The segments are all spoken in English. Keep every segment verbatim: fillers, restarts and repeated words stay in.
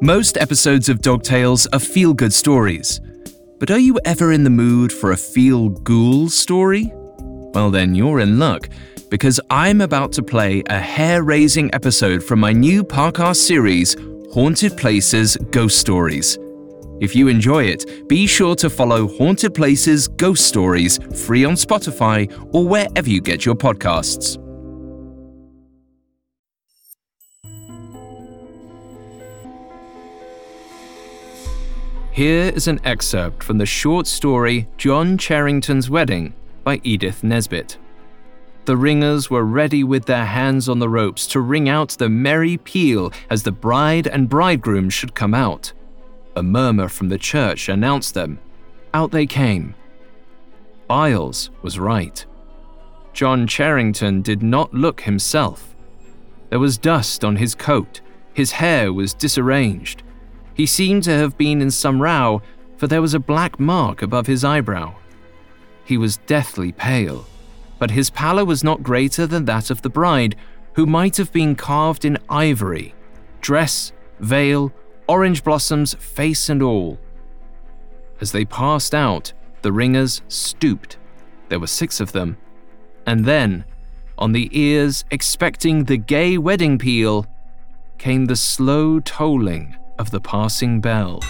Most episodes of Dog Tales are feel-good stories. But are you ever in the mood for a feel-ghoul story? Well then, you're in luck, because I'm about to play a hair-raising episode from my new podcast series, Haunted Places Ghost Stories. If you enjoy it, be sure to follow Haunted Places Ghost Stories free on Spotify or wherever you get your podcasts. Here is an excerpt from the short story John Charrington's Wedding by Edith Nesbit. The ringers were ready with their hands on the ropes to ring out the merry peal as the bride and bridegroom should come out. A murmur from the church announced them. Out they came. Biles was right. John Charrington did not look himself. There was dust on his coat. His hair was disarranged. He seemed to have been in some row, for there was a black mark above his eyebrow. He was deathly pale, but his pallor was not greater than that of the bride, who might have been carved in ivory, dress, veil, orange blossoms, face and all. As they passed out, the ringers stooped. There were six of them. And then, on the ears expecting the gay wedding peal, came the slow tolling of the passing bell.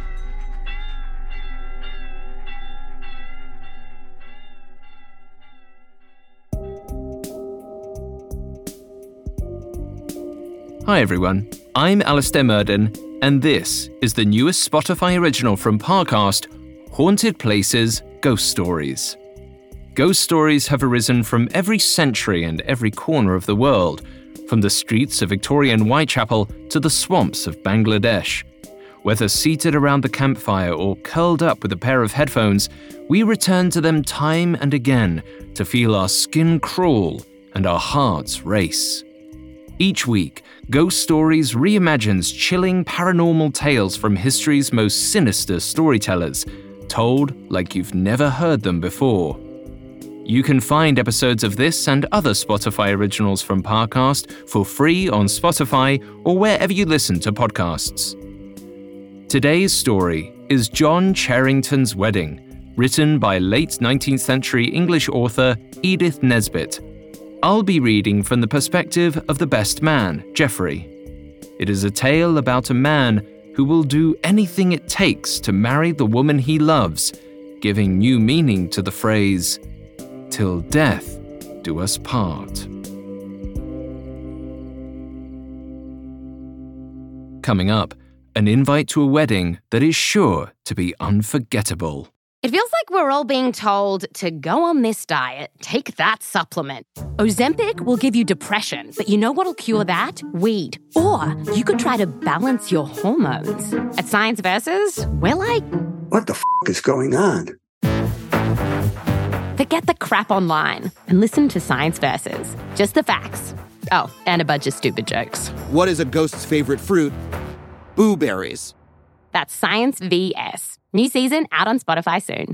Hi everyone, I'm Alistair Murden, and this is the newest Spotify original from Parcast, Haunted Places Ghost Stories. Ghost stories have arisen from every century and every corner of the world, from the streets of Victorian Whitechapel to the swamps of Bangladesh. Whether seated around the campfire or curled up with a pair of headphones, we return to them time and again to feel our skin crawl and our hearts race. Each week, Ghost Stories reimagines chilling paranormal tales from history's most sinister storytellers, told like you've never heard them before. You can find episodes of this and other Spotify originals from Parcast for free on Spotify or wherever you listen to podcasts. Today's story is John Charrington's Wedding, written by late nineteenth century English author Edith Nesbit. I'll be reading from the perspective of the best man, Geoffrey. It is a tale about a man who will do anything it takes to marry the woman he loves, giving new meaning to the phrase, "Till death do us part." Coming up, an invite to a wedding that is sure to be unforgettable. It feels like we're all being told to go on this diet, take that supplement. Ozempic will give you depression, but you know what'll cure that? Weed. Or you could try to balance your hormones. At Science Versus, we're like, what the f*** is going on? Forget the crap online and listen to Science Versus. Just the facts. Oh, and a bunch of stupid jokes. What is a ghost's favorite fruit? Blueberries. That's Science V S. New season out on Spotify soon.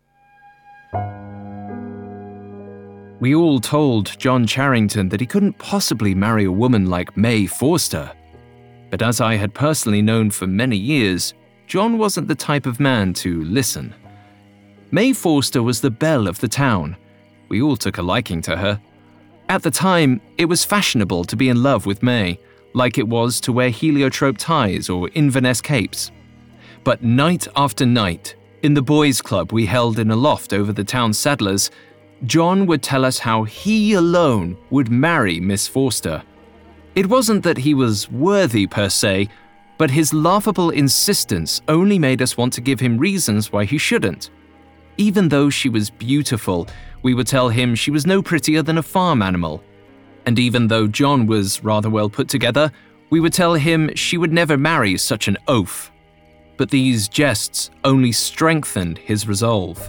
We all told John Charrington that he couldn't possibly marry a woman like May Forster. But as I had personally known for many years, John wasn't the type of man to listen. May Forster was the belle of the town. We all took a liking to her. At the time, it was fashionable to be in love with May, like it was to wear heliotrope ties or Inverness capes. But night after night, in the boys' club we held in a loft over the town saddlers, John would tell us how he alone would marry Miss Forster. It wasn't that he was worthy per se, but his laughable insistence only made us want to give him reasons why he shouldn't. Even though she was beautiful, we would tell him she was no prettier than a farm animal. And even though John was rather well put together, we would tell him she would never marry such an oaf. But these jests only strengthened his resolve.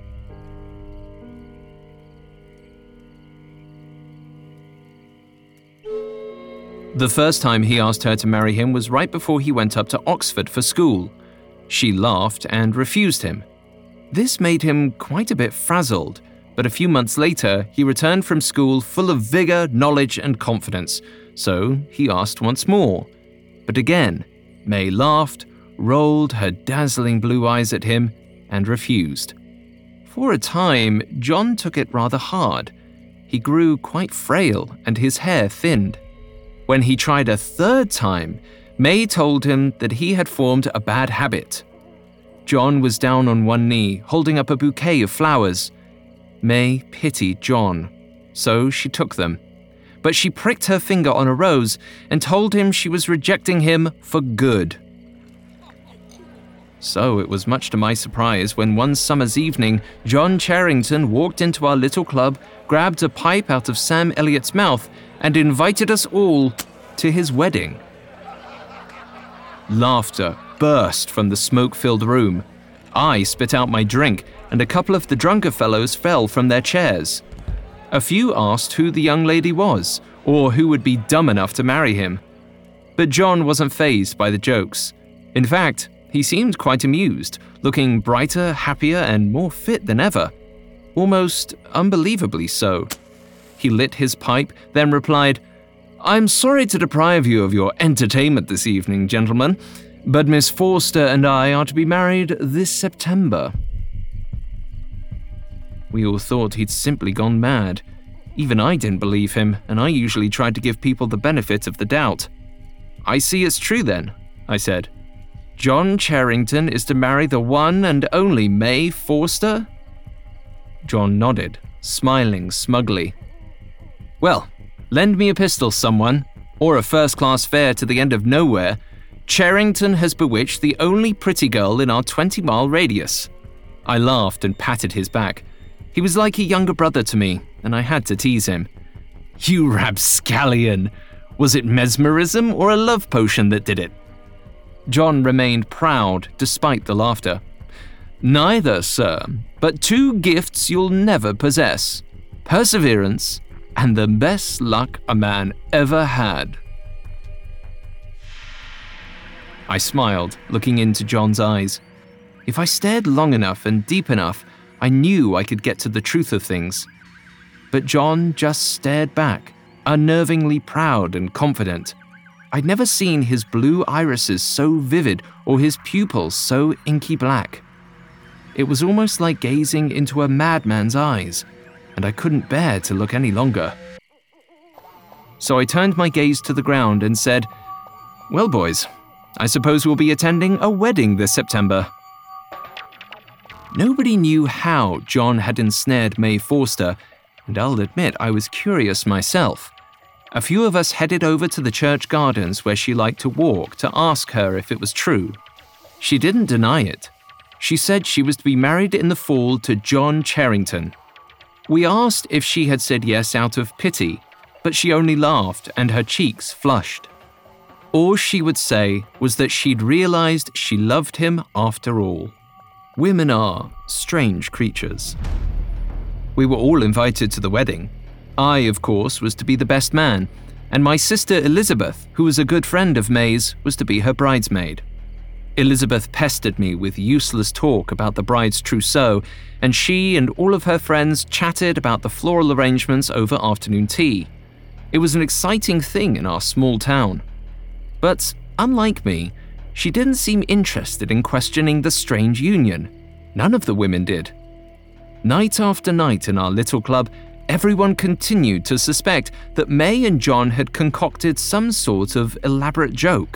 The first time he asked her to marry him was right before he went up to Oxford for school. She laughed and refused him. This made him quite a bit frazzled, but a few months later, he returned from school full of vigor, knowledge, and confidence, so he asked once more. But again, May laughed, rolled her dazzling blue eyes at him, and refused. For a time, John took it rather hard. He grew quite frail and his hair thinned. When he tried a third time, May told him that he had formed a bad habit. John was down on one knee, holding up a bouquet of flowers. May pitied John, so she took them. But she pricked her finger on a rose and told him she was rejecting him for good. So it was much to my surprise when one summer's evening, John Charrington walked into our little club, grabbed a pipe out of Sam Elliott's mouth, and invited us all to his wedding. Laughter burst from the smoke-filled room. I spit out my drink, and a couple of the drunker fellows fell from their chairs. A few asked who the young lady was, or who would be dumb enough to marry him. But John wasn't fazed by the jokes. In fact, he seemed quite amused, looking brighter, happier, and more fit than ever. Almost unbelievably so. He lit his pipe, then replied, "I'm sorry to deprive you of your entertainment this evening, gentlemen, but Miss Forster and I are to be married this September." We all thought he'd simply gone mad. Even I didn't believe him, and I usually tried to give people the benefit of the doubt. "I see it's true then," I said. "John Charrington is to marry the one and only May Forster?" John nodded, smiling smugly. "Well, lend me a pistol, someone, or a first-class fare to the end of nowhere. Charrington has bewitched the only pretty girl in our twenty-mile radius." I laughed and patted his back. He was like a younger brother to me, and I had to tease him. "You rapscallion! Was it mesmerism or a love potion that did it?" John remained proud despite the laughter. "Neither, sir, but two gifts you'll never possess: perseverance and the best luck a man ever had." I smiled, looking into John's eyes. If I stared long enough and deep enough, I knew I could get to the truth of things. But John just stared back, unnervingly proud and confident. I'd never seen his blue irises so vivid or his pupils so inky black. It was almost like gazing into a madman's eyes, and I couldn't bear to look any longer. So I turned my gaze to the ground and said, "Well, boys, I suppose we'll be attending a wedding this September." Nobody knew how John had ensnared May Forster, and I'll admit I was curious myself. A few of us headed over to the church gardens where she liked to walk to ask her if it was true. She didn't deny it. She said she was to be married in the fall to John Charrington. We asked if she had said yes out of pity, but she only laughed and her cheeks flushed. All she would say was that she'd realized she loved him after all. Women are strange creatures. We were all invited to the wedding. I, of course, was to be the best man, and my sister Elizabeth, who was a good friend of May's, was to be her bridesmaid. Elizabeth pestered me with useless talk about the bride's trousseau, and she and all of her friends chatted about the floral arrangements over afternoon tea. It was an exciting thing in our small town. But, unlike me, she didn't seem interested in questioning the strange union. None of the women did. Night after night in our little club, everyone continued to suspect that May and John had concocted some sort of elaborate joke.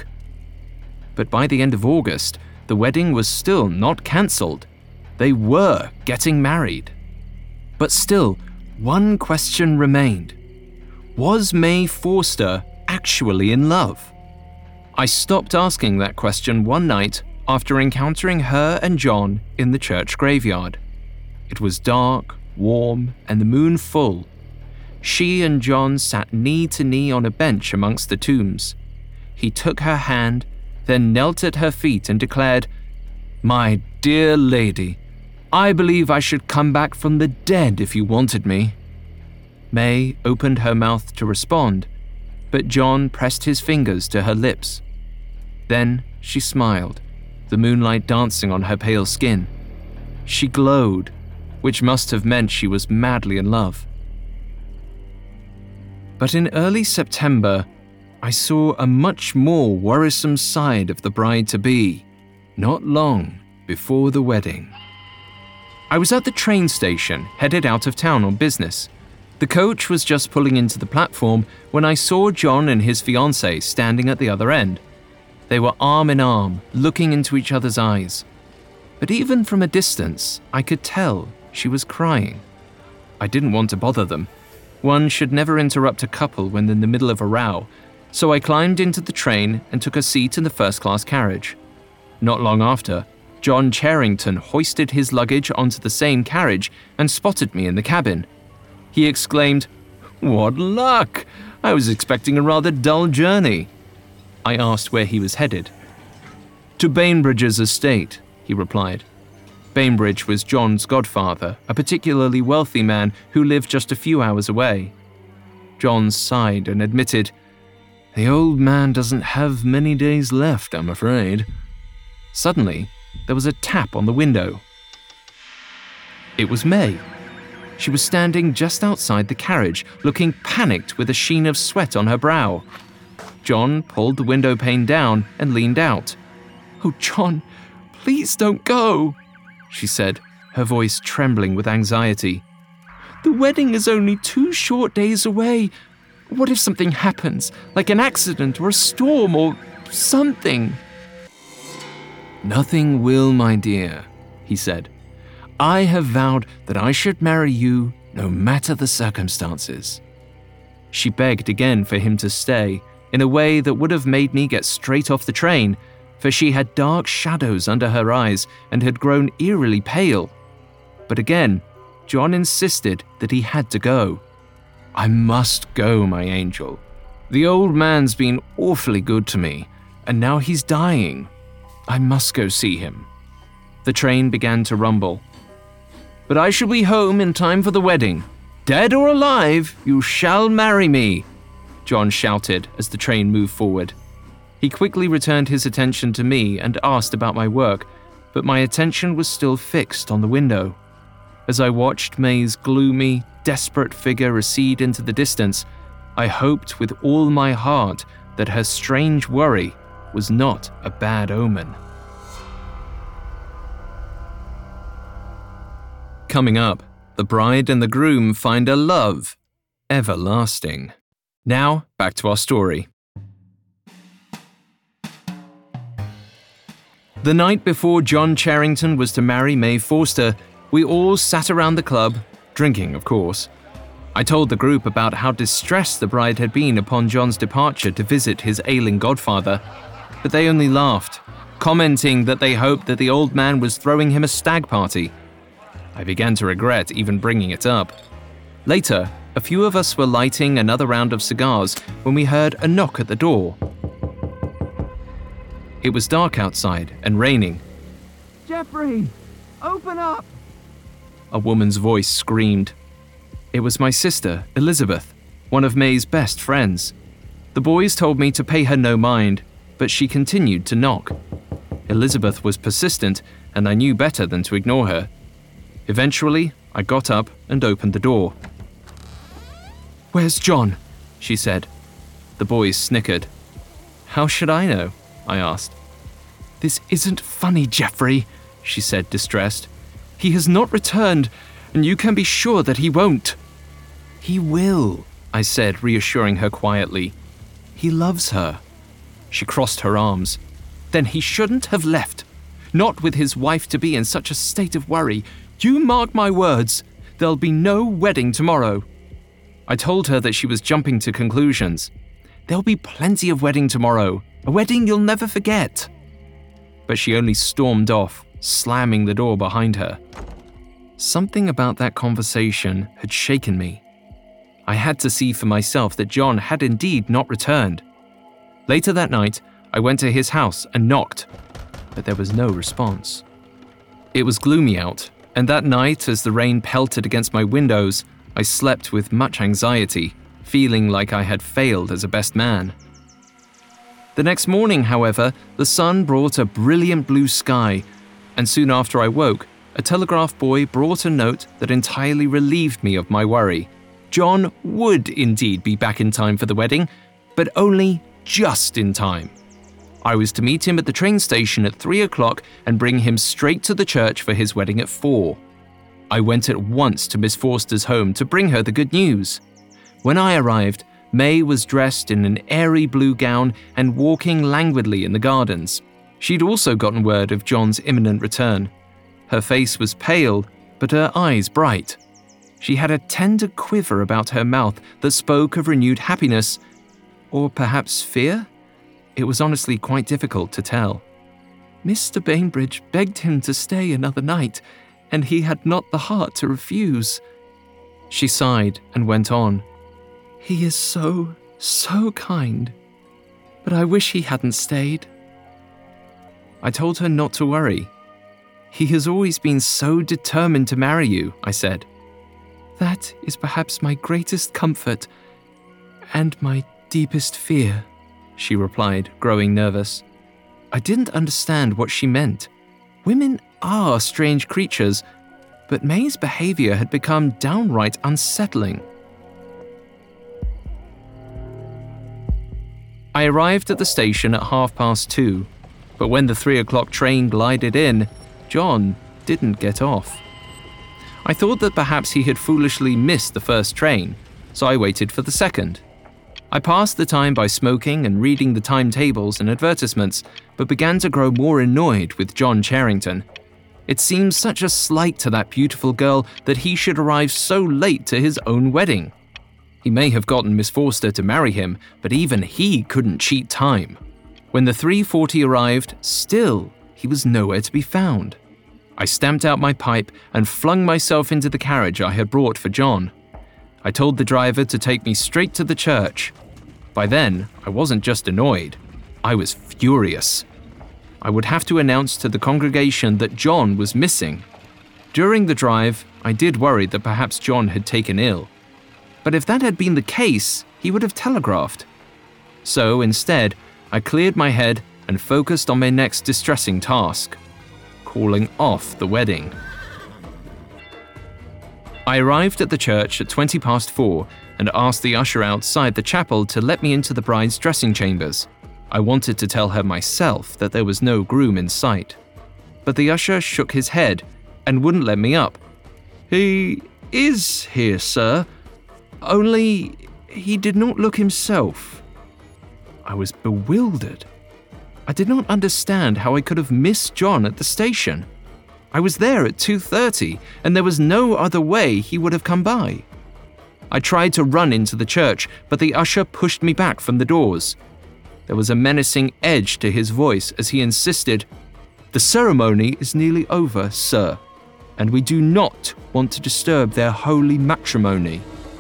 But by the end of August, the wedding was still not cancelled. They were getting married. But still, one question remained. Was May Forster actually in love? I stopped asking that question one night after encountering her and John in the church graveyard. It was dark, warm, and the moon full. She and John sat knee to knee on a bench amongst the tombs. He took her hand, then knelt at her feet and declared, "My dear lady, I believe I should come back from the dead if you wanted me." May opened her mouth to respond, but John pressed his fingers to her lips. Then she smiled, the moonlight dancing on her pale skin. She glowed, which must have meant she was madly in love. But in early September, I saw a much more worrisome side of the bride-to-be, not long before the wedding. I was at the train station, headed out of town on business. The coach was just pulling into the platform when I saw John and his fiancée standing at the other end. They were arm in arm, looking into each other's eyes. But even from a distance, I could tell she was crying. I didn't want to bother them. One should never interrupt a couple when in the middle of a row, so I climbed into the train and took a seat in the first-class carriage. Not long after, John Charrington hoisted his luggage onto the same carriage and spotted me in the cabin. He exclaimed, "What luck! I was expecting a rather dull journey." I asked where he was headed. "To Bainbridge's estate," he replied. Bainbridge was John's godfather, a particularly wealthy man who lived just a few hours away. John sighed and admitted, "The old man doesn't have many days left, I'm afraid." Suddenly, there was a tap on the window. It was May. She was standing just outside the carriage, looking panicked with a sheen of sweat on her brow. John pulled the window pane down and leaned out. "Oh, John, please don't go," she said, her voice trembling with anxiety. "The wedding is only two short days away. What if something happens, like an accident or a storm or something?" "Nothing will, my dear," he said. "I have vowed that I should marry you no matter the circumstances." She begged again for him to stay, in a way that would have made me get straight off the train, for she had dark shadows under her eyes and had grown eerily pale. But again, John insisted that he had to go. "I must go, my angel. The old man's been awfully good to me, and now he's dying. I must go see him." The train began to rumble. "But I shall be home in time for the wedding. Dead or alive, you shall marry me," John shouted as the train moved forward. He quickly returned his attention to me and asked about my work, but my attention was still fixed on the window. As I watched May's gloomy, desperate figure recede into the distance, I hoped with all my heart that her strange worry was not a bad omen. Coming up, the bride and the groom find a love everlasting. Now, back to our story. The night before John Charrington was to marry May Forster, we all sat around the club, drinking, of course. I told the group about how distressed the bride had been upon John's departure to visit his ailing godfather, but they only laughed, commenting that they hoped that the old man was throwing him a stag party. I began to regret even bringing it up. Later, a few of us were lighting another round of cigars when we heard a knock at the door. It was dark outside and raining. "Jeffrey, open up!" A woman's voice screamed. It was my sister, Elizabeth, one of May's best friends. The boys told me to pay her no mind, but she continued to knock. Elizabeth was persistent, and I knew better than to ignore her. Eventually, I got up and opened the door. "Where's John?" she said. The boys snickered. "How should I know?" I asked. "This isn't funny, Jeffrey," she said, distressed. "He has not returned, and you can be sure that he won't." "He will," I said, reassuring her quietly. "He loves her." She crossed her arms. "Then he shouldn't have left. Not with his wife-to-be in such a state of worry. You mark my words, there'll be no wedding tomorrow." I told her that she was jumping to conclusions. "There'll be plenty of wedding tomorrow, a wedding you'll never forget." But she only stormed off, slamming the door behind her. Something about that conversation had shaken me. I had to see for myself that John had indeed not returned. Later that night, I went to his house and knocked, but there was no response. It was gloomy out, and that night, as the rain pelted against my windows, I slept with much anxiety, feeling like I had failed as a best man. The next morning, however, the sun brought a brilliant blue sky, and soon after I woke, a telegraph boy brought a note that entirely relieved me of my worry. John would indeed be back in time for the wedding, but only just in time. I was to meet him at the train station at three o'clock and bring him straight to the church for his wedding at four. I went at once to Miss Forster's home to bring her the good news. When I arrived, May was dressed in an airy blue gown and walking languidly in the gardens. She'd also gotten word of John's imminent return. Her face was pale, but her eyes bright. She had a tender quiver about her mouth that spoke of renewed happiness, or perhaps fear? It was honestly quite difficult to tell. Mister Bainbridge begged him to stay another night, and he had not the heart to refuse. She sighed and went on. He is so, so kind, but I wish he hadn't stayed. I told her not to worry. He has always been so determined to marry you, I said. That is perhaps my greatest comfort and my deepest fear, she replied, growing nervous. I didn't understand what she meant. Women are strange creatures, but May's behavior had become downright unsettling. I arrived at the station at half past two, but when the three o'clock train glided in, John didn't get off. I thought that perhaps he had foolishly missed the first train, so I waited for the second. I passed the time by smoking and reading the timetables and advertisements, but began to grow more annoyed with John Charrington. It seemed such a slight to that beautiful girl that he should arrive so late to his own wedding. He may have gotten Miss Forster to marry him, but even he couldn't cheat time. When the three forty arrived, still, he was nowhere to be found. I stamped out my pipe and flung myself into the carriage I had brought for John. I told the driver to take me straight to the church. By then, I wasn't just annoyed, I was furious. I would have to announce to the congregation that John was missing. During the drive, I did worry that perhaps John had taken ill. But if that had been the case, he would have telegraphed. So instead, I cleared my head and focused on my next distressing task, calling off the wedding. I arrived at the church at twenty past four and asked the usher outside the chapel to let me into the bride's dressing chambers. I wanted to tell her myself that there was no groom in sight. But the usher shook his head and wouldn't let me up. He is here, sir. Only he did not look himself. I was bewildered. I did not understand how I could have missed John at the station. I was there at two thirty, and there was no other way he would have come by. I tried to run into the church, but the usher pushed me back from the doors. There was a menacing edge to his voice as he insisted, "The ceremony is nearly over, sir, and we do not want to disturb their holy matrimony."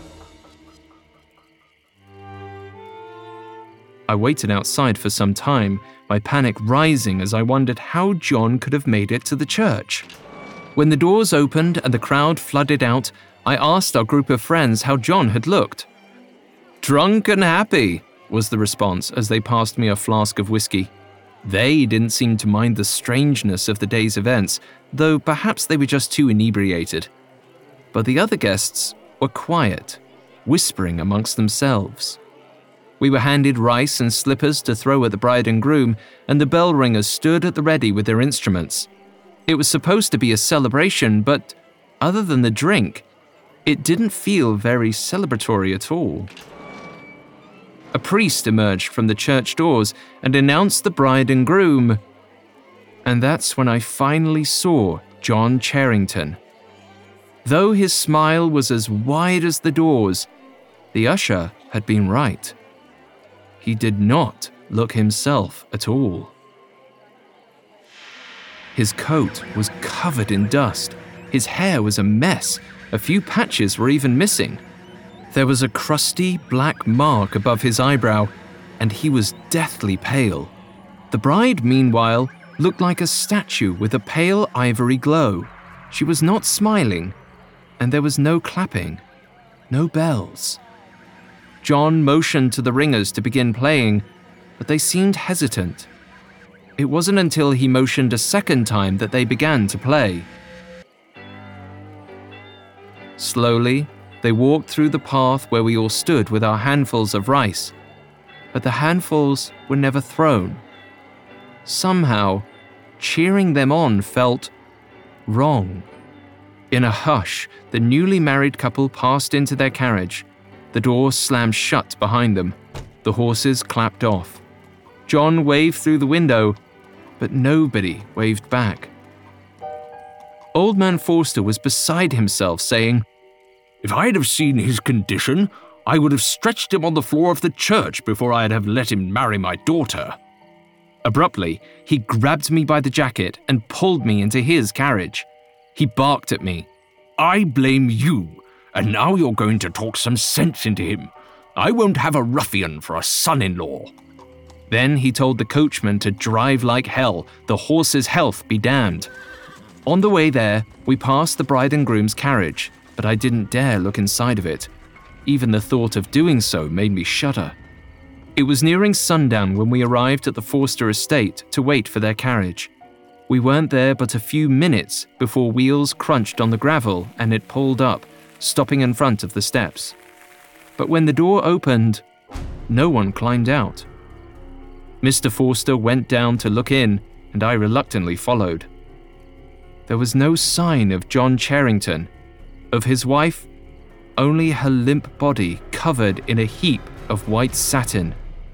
I waited outside for some time, my panic rising as I wondered how John could have made it to the church. When the doors opened and the crowd flooded out, I asked our group of friends how John had looked. "Drunk and happy," was the response as they passed me a flask of whiskey. They didn't seem to mind the strangeness of the day's events, though perhaps they were just too inebriated. But the other guests were quiet, whispering amongst themselves. We were handed rice and slippers to throw at the bride and groom, and the bell ringers stood at the ready with their instruments. It was supposed to be a celebration, but other than the drink, it didn't feel very celebratory at all. A priest emerged from the church doors and announced the bride and groom. And that's when I finally saw John Charrington. Though his smile was as wide as the doors, the usher had been right. He did not look himself at all. His coat was covered in dust. His hair was a mess. A few patches were even missing. There was a crusty black mark above his eyebrow, and he was deathly pale. The bride, meanwhile, looked like a statue with a pale ivory glow. She was not smiling, and there was no clapping, no bells. John motioned to the ringers to begin playing, but they seemed hesitant. It wasn't until he motioned a second time that they began to play. Slowly, they walked through the path where we all stood with our handfuls of rice. but the handfuls were never thrown. Somehow, cheering them on felt wrong. In a hush, the newly married couple passed into their carriage. The door slammed shut behind them. The horses clapped off. John waved through the window, but nobody waved back. Old Man Forster was beside himself, saying, "If I'd have seen his condition, I would have stretched him on the floor of the church before I'd have let him marry my daughter." Abruptly, he grabbed me by the jacket and pulled me into his carriage. He barked at me. "I blame you, and now you're going to talk some sense into him. I won't have a ruffian for a son-in-law." Then he told the coachman to drive like hell, the horse's health be damned. On the way there, we passed the bride and groom's carriage, but I didn't dare look inside of it. Even the thought of doing so made me shudder. It was nearing sundown when we arrived at the Forster estate to wait for their carriage. We weren't there but a few minutes before wheels crunched on the gravel and it pulled up, stopping in front of the steps. But when the door opened, no one climbed out. Mister Forster went down to look in, and I reluctantly followed. There was no sign of John Charrington. Of his wife, only her limp body covered in a heap of white satin.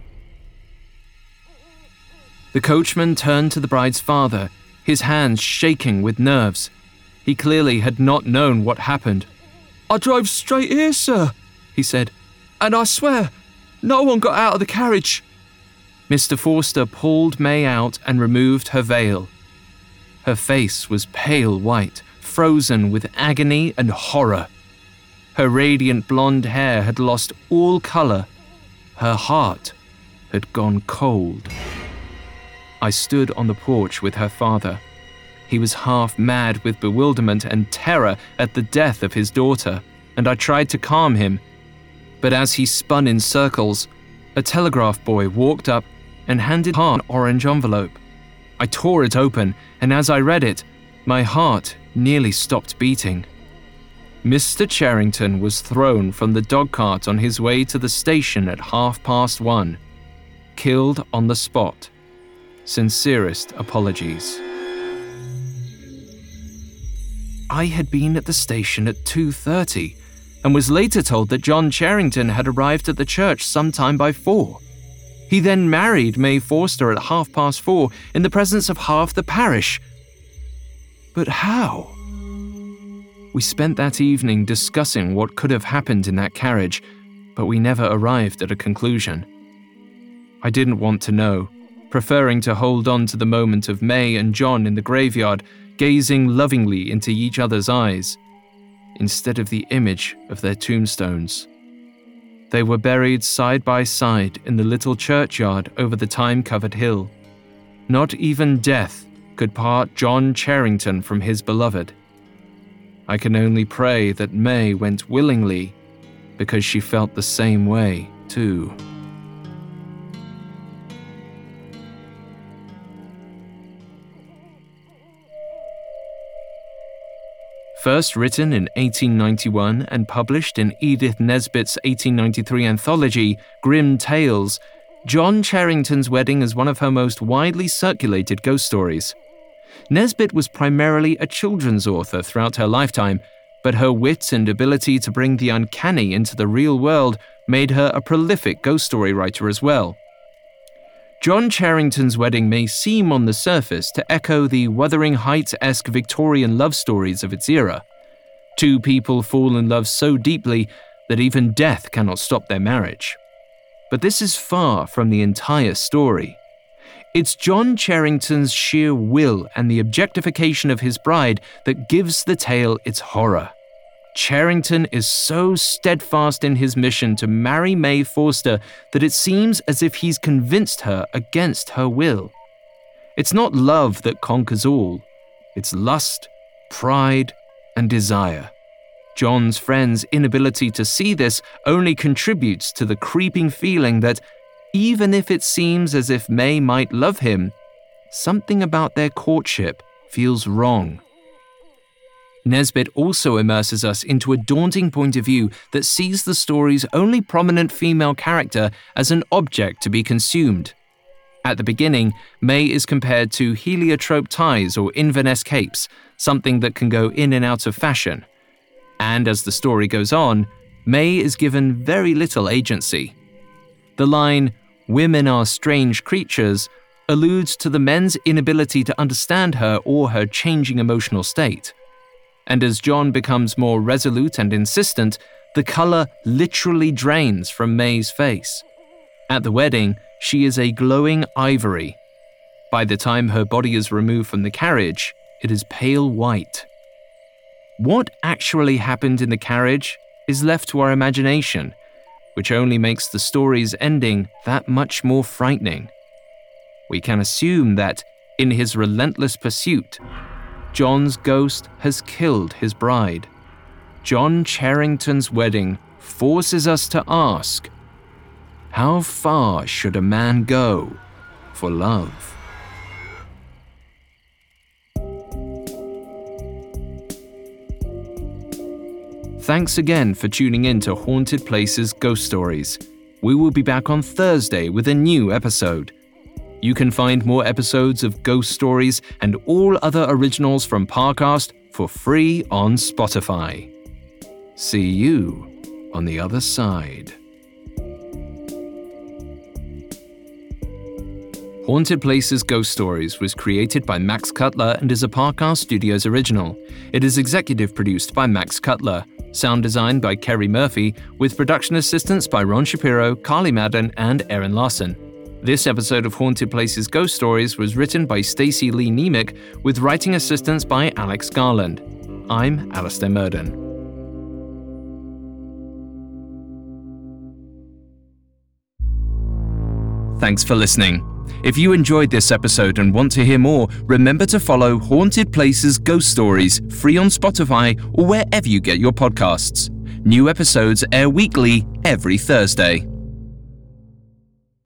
The coachman turned to the bride's father, his hands shaking with nerves. He clearly had not known what happened. "I drove straight here, sir," he said, "and I swear, no one got out of the carriage." Mister Forster pulled May out and removed her veil. Her face was pale white, frozen with agony and horror. Her radiant blonde hair had lost all color. Her heart had gone cold. I stood on the porch with her father. He was half mad with bewilderment and terror at the death of his daughter, and I tried to calm him. But as he spun in circles, a telegraph boy walked up and handed her an orange envelope. I tore it open, and as I read it, my heart nearly stopped beating. Mister Charrington was thrown from the dogcart on his way to the station at half past one. Killed on the spot. Sincerest apologies. I had been at the station at two thirty and was later told that John Charrington had arrived at the church sometime by four. He then married May Forster at half past four in the presence of half the parish. But how? We spent that evening discussing what could have happened in that carriage, but we never arrived at a conclusion. I didn't want to know, preferring to hold on to the moment of May and John in the graveyard, gazing lovingly into each other's eyes, instead of the image of their tombstones. They were buried side by side in the little churchyard over the time-covered hill. Not even death could part John Charrington from his beloved. I can only pray that May went willingly, because she felt the same way, too. First written in eighteen ninety-one and published in Edith Nesbit's eighteen ninety-three anthology, Grim Tales, John Charrington's wedding is one of her most widely circulated ghost stories. Nesbit was primarily a children's author throughout her lifetime, but her wit and ability to bring the uncanny into the real world made her a prolific ghost story writer as well. John Charrington's wedding may seem on the surface to echo the Wuthering Heights-esque Victorian love stories of its era. Two people fall in love so deeply that even death cannot stop their marriage. But this is far from the entire story. It's John Charrington's sheer will and the objectification of his bride that gives the tale its horror. Charrington is so steadfast in his mission to marry May Forster that it seems as if he's convinced her against her will. It's not love that conquers all. It's lust, pride, and desire. John's friend's inability to see this only contributes to the creeping feeling that, even if it seems as if May might love him, something about their courtship feels wrong. Nesbit also immerses us into a daunting point of view that sees the story's only prominent female character as an object to be consumed. At the beginning, May is compared to heliotrope ties or Inverness capes, something that can go in and out of fashion. And as the story goes on, May is given very little agency. The line, "Women are strange creatures," alludes to the men's inability to understand her or her changing emotional state. And as John becomes more resolute and insistent, the color literally drains from May's face. At the wedding, she is a glowing ivory. By the time her body is removed from the carriage, it is pale white. What actually happened in the carriage is left to our imagination, which only makes the story's ending that much more frightening. We can assume that, in his relentless pursuit, John's ghost has killed his bride. John Charrington's wedding forces us to ask, how far should a man go for love? Thanks again for tuning in to Haunted Places Ghost Stories. We will be back on Thursday with a new episode. You can find more episodes of Ghost Stories and all other originals from Parcast for free on Spotify. See you on the other side. Haunted Places Ghost Stories was created by Max Cutler and is a Parcast Studios original. It is executive produced by Max Cutler, sound designed by Kerry Murphy, with production assistance by Ron Shapiro, Carly Madden, and Erin Larson. This episode of Haunted Places Ghost Stories was written by Stacey Lee Nemick, with writing assistance by Alex Garland. I'm Alistair Murden. Thanks for listening. If you enjoyed this episode and want to hear more, remember to follow Haunted Places Ghost Stories, free on Spotify or wherever you get your podcasts. New episodes air weekly every Thursday.